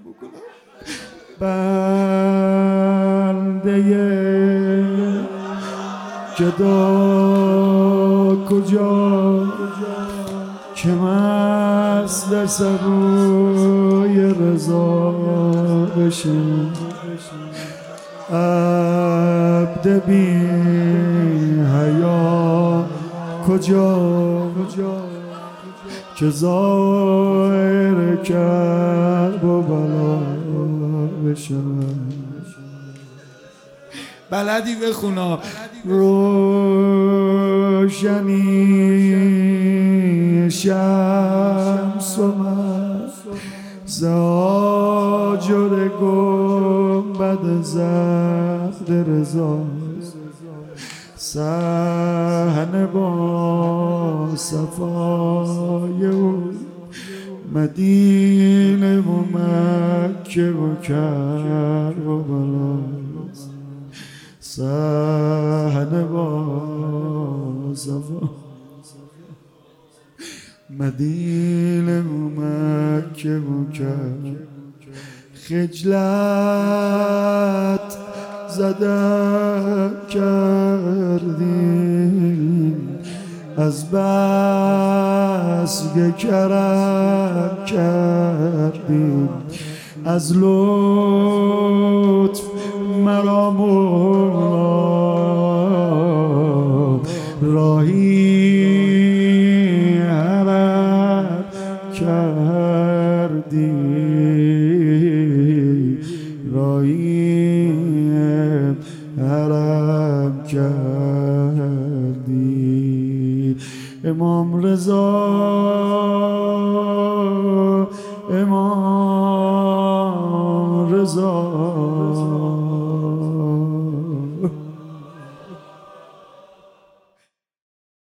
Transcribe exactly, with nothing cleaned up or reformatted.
بکنم. بنده گدا کجا که مست در سرای رضا بشه، عبد بی حیا کجا که ظاهر کرب و بلا بشه. بلدی بخونا. روشنی شمس و من زاجر گنبد زفت رضاست، صحن با صفای او مدینه و مکه و کرب و بلاست، صحن با صفا مدینه و مکه و کرب. خجلت زدن کردیم از بس که کرم کردیم، از لطف مرا مولا راهی حرم کردی، راهی حرم کردی. امام رضا امام رضا